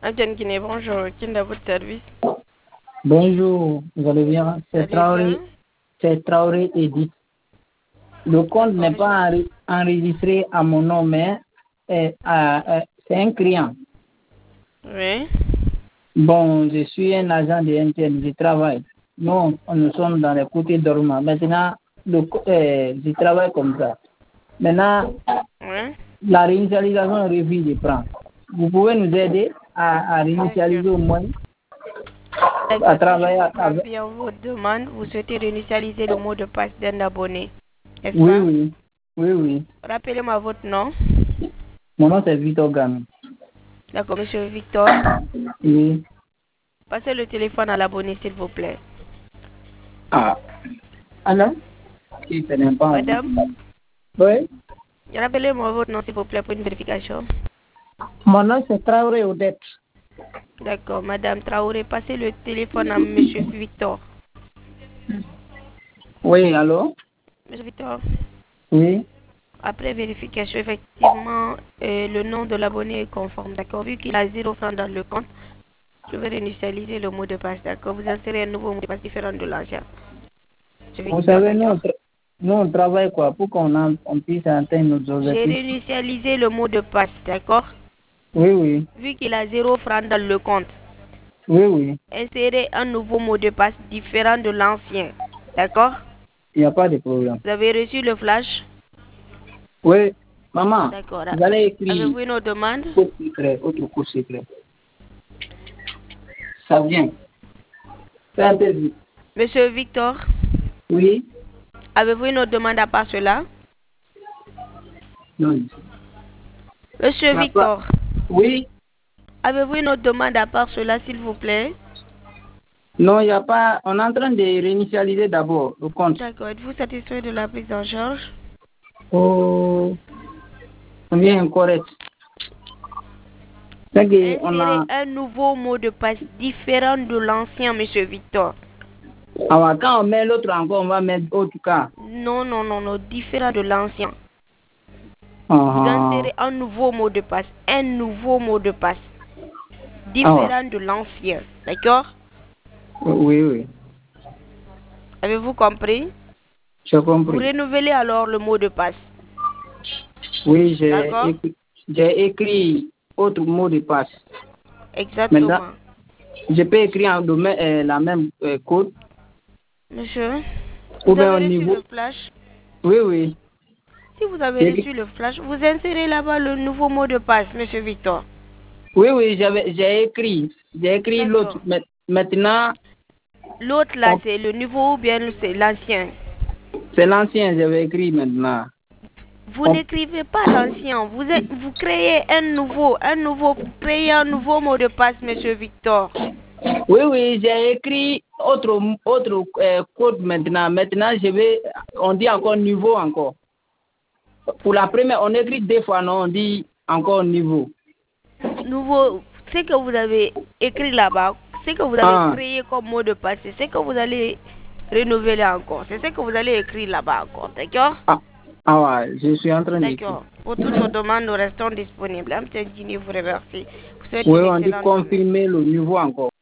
Abdel Guinée, bonjour. Qui est à votre service? Bonjour, vous allez bien? Allez bien. C'est Traoré Edith. Le compte D'accord, n'est pas enregistré à mon nom, mais c'est un client. Oui. Bon, je suis un agent de NTN, je travaille. Nous sommes dans les côtés dormants. Maintenant, je travaille comme ça. Maintenant, Oui. la réinitialisation refuse de prendre. Vous pouvez nous aider à réinitialiser au moins, à D'accord, si je travailler comprends avec. bien votre demande, vous souhaitez réinitialiser le mot de passe d'un abonné, n'est-ce Oui, pas? oui, oui, oui. Rappelez-moi votre nom. Mon nom c'est Victor Gami. D'accord, monsieur Victor. Oui. Passez le téléphone à l'abonné, s'il vous plaît. Ah, alors? Qui ce n'est pas. Madame, Oui. rappelez-moi votre nom, s'il vous plaît, pour une vérification. Mon nom c'est Traoré Odette. D'accord, madame Traoré, passez le téléphone à monsieur Victor. Oui, allô? Monsieur Victor. Oui. Après vérification, effectivement, le nom de l'abonné est conforme, d'accord? Vu qu'il a 0 francs dans le compte, je vais réinitialiser le mot de passe, d'accord? Vous insérez un nouveau mot de passe différent de l'ancien. C'est Vous Victor, savez, d'accord? nous on travaille quoi pour on puisse atteindre nos J'ai objectifs. réinitialisé le mot de passe, d'accord? Oui, oui. Vu qu'il a 0 francs dans le compte, Oui, oui. insérez un nouveau mot de passe différent de l'ancien, d'accord? Il n'y a pas de problème. Vous avez reçu le flash? Oui. Maman, D'accord. vous allez écrire Avez-vous une autre demande? code secret, autre code secret. Ça vient. C'est un peu vite. Monsieur Victor, Oui. avez-vous une autre demande à part cela? Non. Monsieur Il n'y a pas. Victor, Oui. avez-vous une autre demande à part cela, s'il vous plaît? Non, il n'y a pas. On est en train de réinitialiser d'abord le compte. D'accord. Êtes-vous satisfait de la prise en charge? Oh, bien incorrect. C'est qu'on Insérez a. un nouveau mot de passe différent de l'ancien, monsieur Victor. Alors, quand on met l'autre encore, on va mettre autre cas. Non, non, non, non, différent de l'ancien. Vous Ah, insérez un nouveau mot de passe, un nouveau mot de passe, ah, différent de l'ancien. D'accord? oui, oui, Avez-vous compris? j'ai Vous compris. renouvelez alors le mot de passe. Oui, D'accord? j'ai écrit autre mot de passe. Maintenant, Exactement. je peux écrire la même code Monsieur, ou vous bien avez au reçu niveau. le flash? Oui, oui. Si vous avez J'ai écrit- reçu le flash, vous insérez là-bas le nouveau mot de passe, monsieur Victor. Oui, oui, j'ai écrit. J'ai écrit l'autre. D'accord. Maintenant, L'autre là, c'est le nouveau ou bien c'est l'ancien? c'est l'ancien, j'avais écrit maintenant. Vous On- n'écrivez pas l'ancien, vous créez créez un nouveau mot de passe, monsieur Victor. Oui, oui, j'ai écrit autre code maintenant. Maintenant, on dit encore niveau encore. Pour la première, on écrit deux fois, non, on dit encore niveau. Nouveau, ce que vous avez écrit là-bas, ce que vous avez Ah, créé comme mot de passe, c'est ce que vous allez renouveler encore. C'est ce que vous allez écrire là-bas encore, d'accord? ah, ah ouais, je suis en train d'écrire. D'accord. Pour toutes vos demandes, nous restons disponibles. Un petit dîner vous remercie. Vous souhaite Oui, une on dit excellente journée. confirmer le niveau encore.